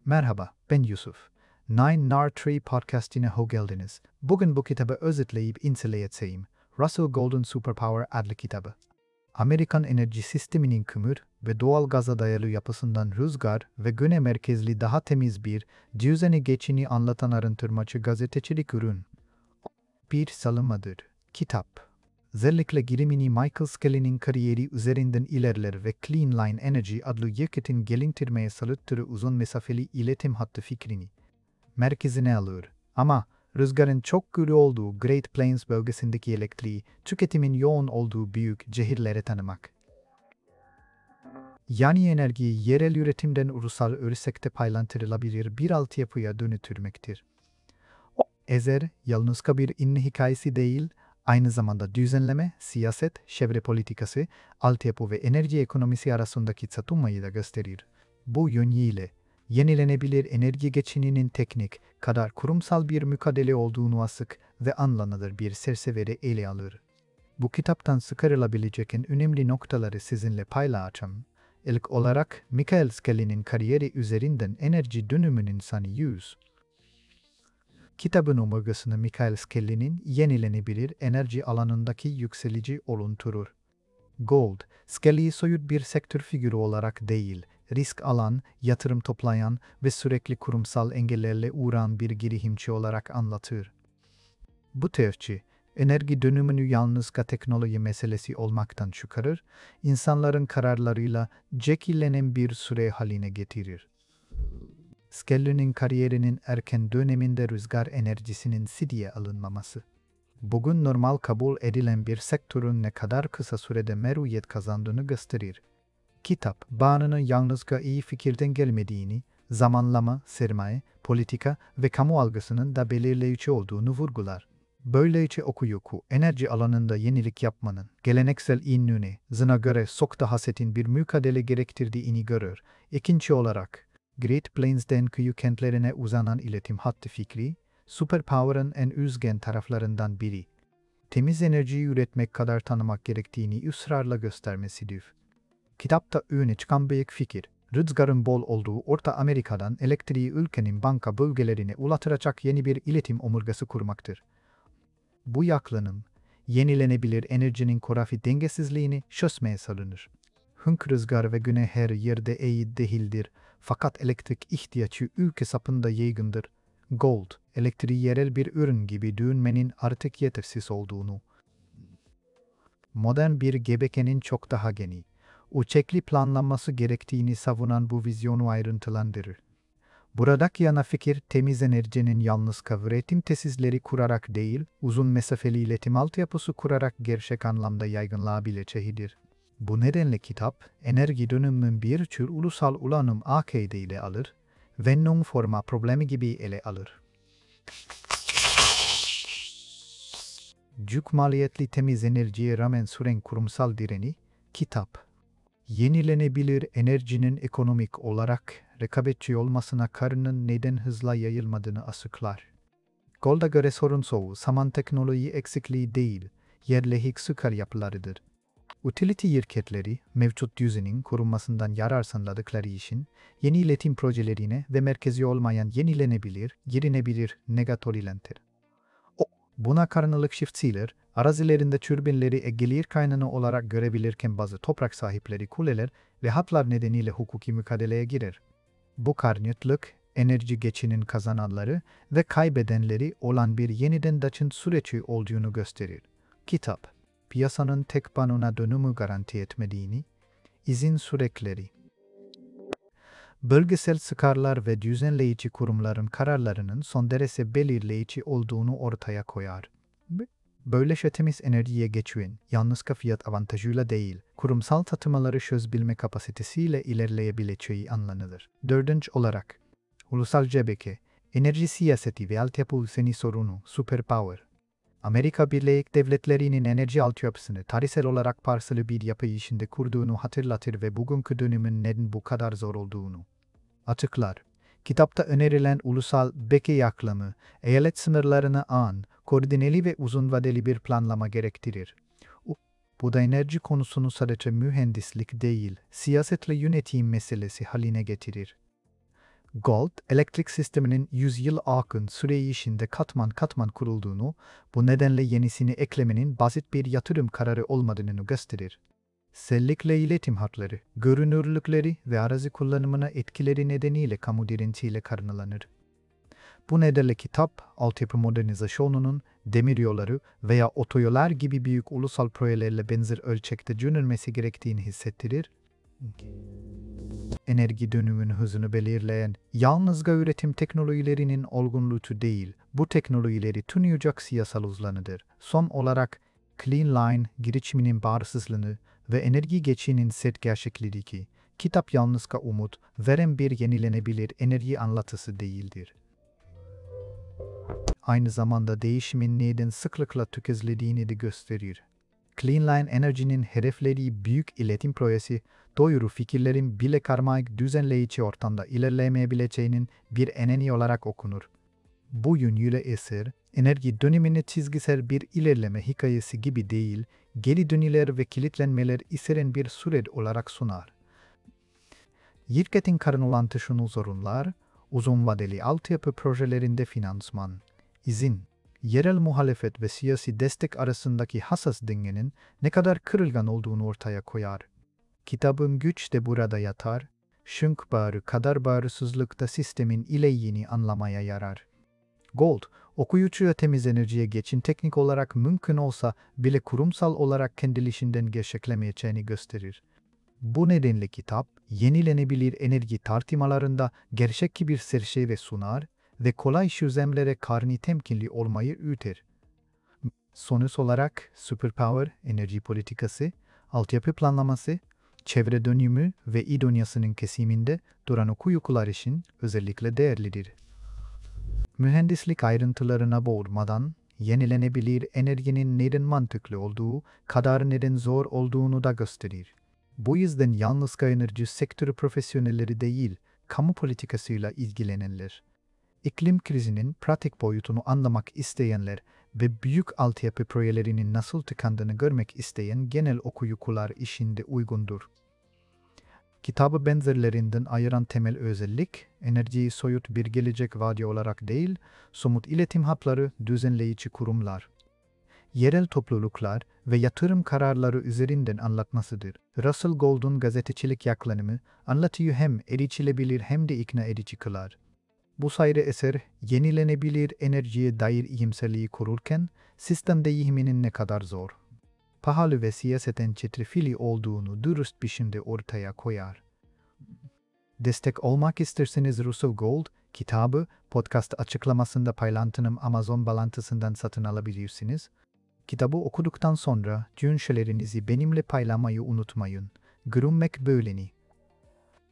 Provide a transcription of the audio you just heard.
Merhaba, ben Yusuf. Nine Nar Tree podcastine hoş geldiniz. Bugün bu kitabı özetleyip inceleyeceğim. Russell Golden Superpower adlı kitabı. Amerikan enerji sisteminin kömür ve doğal gaza dayalı yapısından rüzgar ve güne merkezli daha temiz bir düzeni geçini anlatan arındırmacı gazetecilik ürün. Bir salınmadır. Kitap. Özellikle girişimci Michael Skelly'nin kariyeri üzerinden ilerler ve Clean Line Energy adlı şirketin geliştirmeye çalıştığı uzun mesafeli iletim hattı fikrini merkezine alır. Ama rüzgarın çok güçlü olduğu Great Plains bölgesindeki elektriği tüketimin yoğun olduğu büyük şehirlere tanımak. Yani enerjiyi yerel üretimden ulusal ölçekte paylaştırılabilir bir altyapıya dönüştürmektir. Ezer, yalnızca bir ünlü hikayesi değil, aynı zamanda düzenleme, siyaset, çevre politikası, altyapı ve enerji ekonomisi arasındaki çatışmayı da gösterir. Bu yönüyle, yenilenebilir enerji geçişinin teknik kadar kurumsal bir mücadele olduğunu açık ve anlanılır bir çerçevede ele alır. Bu kitaptan çıkarılabilecek en önemli noktaları sizinle paylaşacağım. İlk olarak, Michael Skelly'nin kariyeri üzerinden enerji dönümünün sani 100. Kitabın omurgasını Michael Skelly'nin yenilenebilir enerji alanındaki yükselici oluşturur. Gold, Skelly'yi soyut bir sektör figürü olarak değil, risk alan, yatırım toplayan ve sürekli kurumsal engellerle uğrayan bir girişimci olarak anlatır. Bu teori, enerji dönümünü yalnızca teknoloji meselesi olmaktan çıkarır, insanların kararlarıyla şekillenen bir süre haline getirir. Skelly'nin kariyerinin erken döneminde rüzgar enerjisinin ciddiye alınmaması. Bugün normal kabul edilen bir sektörün ne kadar kısa sürede meşruiyet kazandığını gösterir. Kitap, bağının yalnızca iyi fikirden gelmediğini, zamanlama, sermaye, politika ve kamu algısının da belirleyici olduğunu vurgular. Böylece okuyucu, enerji alanında yenilik yapmanın, geleneksel inlüne, zına göre çok daha setin bir mücadele gerektirdiğini görür. İkinci olarak, Great Plains'den kıyı kentlerine uzanan iletim hattı fikri, Superpower'ın en üzgen taraflarından biri. Temiz enerjiyi üretmek kadar tanımak gerektiğini ısrarla göstermesidir. Kitapta öne çıkan büyük fikir, rüzgarın bol olduğu Orta Amerika'dan elektriği ülkenin banka bölgelerine ulaştıracak yeni bir iletim omurgası kurmaktır. Bu yaklanım, yenilenebilir enerjinin coğrafi dengesizliğini çözmeye salınır. Hünk rüzgar ve güne her yerde eğit değildir, fakat elektrik ihtiyacı ülke sapında yaygındır. Gold, elektriği yerel bir ürün gibi düşünmenin artık yetersiz olduğunu. Modern bir gebekenin çok daha geniş, ölçekli planlanması gerektiğini savunan bu vizyonu ayrıntılandırır. Buradaki ana fikir temiz enerjinin yalnızca üretim tesisleri kurarak değil, uzun mesafeli iletim altyapısı kurarak gerçek anlamda yaygınlaşabileceğidir. Bu nedenle kitap, enerji dönümünün bir tür ulusal ulanım akide ile alır, Vennon forma problemi gibi ele alır. Cük maliyetli temiz enerjiye rağmen süren kurumsal direni, kitap, yenilenebilir enerjinin ekonomik olarak rekabetçi olmasına karının neden hızla yayılmadığını açıklar. Gold'a göre sorun çoğu saman teknoloji eksikliği değil, yerleşik süper yapılarıdır. Utility şirketleri, mevcut düzenin korunmasından yararlandıkları için, yeni iletim projelerine ve merkezi olmayan yenilenebilir negatolilentir. Buna karşılık çiftçiler, arazilerinde türbinleri gelir kaynağı olarak görebilirken bazı toprak sahipleri kuleler ve hatlar nedeniyle hukuki mücadeleye girer. Bu karşıtlık, enerji geçinin kazananları ve kaybedenleri olan bir yeniden açın süreci olduğunu gösterir. Kitap, piyasanın tek banona dönümü garanti etmediğini, izin süreçleri, bölgesel çıkarlar ve düzenleyici kurumların kararlarının son derece belirleyici olduğunu ortaya koyar. Böylece temiz enerjiye geçişin yalnızca fiyat avantajıyla değil, kurumsal tatmaları çözebilme kapasitesiyle ilerleyebileceği anlanılır. Dördüncü olarak, ulusal GBK, enerji siyaseti ve altyapı düzeni sorunu, Superpower. Amerika Birleşik Devletleri'nin enerji altyapısını tarihsel olarak parçalı bir yapı içinde kurduğunu hatırlatır ve bugünkü dönemin neden bu kadar zor olduğunu açıklar. Kitapta önerilen ulusal beke yaklamı, eyalet sınırlarını koordineli ve uzun vadeli bir planlama gerektirir. Bu da enerji konusunu sadece mühendislik değil, siyasetle yönetim meselesi haline getirir. Gold, elektrik sisteminin yüzyıl akın süreyi içinde katman katman kurulduğunu, bu nedenle yenisini eklemenin basit bir yatırım kararı olmadığını gösterir. Özellikle iletim hatları, görünürlükleri ve arazi kullanımına etkileri nedeniyle kamu direnciyle karşılanır. Bu nedenle kitap, altyapı modernizasyonunun demiryolları veya otoyollar gibi büyük ulusal projelerle benzer ölçekte düşünülmesi gerektiğini hissettirir. Enerji dönümünün hızını belirleyen yalnızca üretim teknolojilerinin olgunluğu değil, bu teknolojileri tanıyacak siyasal uzlanıdır. Son olarak Clean Line girişiminin bağımsızlığını ve enerji geçişinin sert gerçekliği ki, kitap yalnızca umut veren bir yenilenebilir enerji anlatısı değildir. Aynı zamanda değişimin neden sıklıkla tökezlediğini de gösterir. Clean Line Energy'nin hedeflediği büyük iletim projesi, doğru fikirlerin bile karmaşık düzenleyici ortamda ilerleyemeyebileceğinin bir eneni olarak okunur. Bu yönüyle eser, enerji dönemini çizgisel bir ilerleme hikayesi gibi değil, geri dönüler ve kilitlenmeler içeren bir süreç olarak sunar. Şirketin karşılanan taşınan sorunlar, uzun vadeli altyapı projelerinde finansman, izin, yerel muhalefet ve siyasi destek arasındaki hassas dengenin ne kadar kırılgan olduğunu ortaya koyar. Kitabın güç de burada yatar, çünkü kadar bağımsızlıkta sistemin ileyini anlamaya yarar. Gold, okuyucuya temiz enerjiye geçin teknik olarak mümkün olsa bile kurumsal olarak kendiliğinden gerçeklemeyeceğini gösterir. Bu nedenle kitap, yenilenebilir enerji tartışmalarında gerçekçi bir çerçeve sunar ve kolay çözümlere karşı temkinli olmayı öğüter. Sonuç olarak Superpower, enerji politikası, altyapı planlaması, çevre dönümü ve İDONYA'sının kesiminde duran okuyucular için özellikle değerlidir. Mühendislik ayrıntılarına boğulmadan, yenilenebilir enerjinin neden mantıklı olduğu kadar neden zor olduğunu da gösterir. Bu yüzden yalnızca enerji sektörü profesyonelleri değil, kamu politikasıyla ilgilenenler, iklim krizinin pratik boyutunu anlamak isteyenler ve büyük altyapı projelerinin nasıl tıkandığını görmek isteyen genel okuyucular için de uygundur. Kitabı benzerlerinden ayıran temel özellik, enerjiyi soyut bir gelecek vaadi olarak değil, somut iletim hatları düzenleyici kurumlar, yerel topluluklar ve yatırım kararları üzerinden anlatmasıdır. Russell Gould'un gazetecilik yaklaşımı anlatıyı hem erişilebilir hem de ikna edici kılar. Bu sayede eser, yenilenebilir enerjiye dair iyimserliği kururken, sistem değişiminin ne kadar zor, pahalı ve siyaseten çetrefilli olduğunu dürüst biçimde ortaya koyar. Destek olmak isterseniz Russell Gould, kitabı podcast açıklamasında paylaştığım Amazon bağlantısından satın alabilirsiniz. Kitabı okuduktan sonra düşüncelerinizi benimle paylaşmayı unutmayın. Görüşmek böyleni.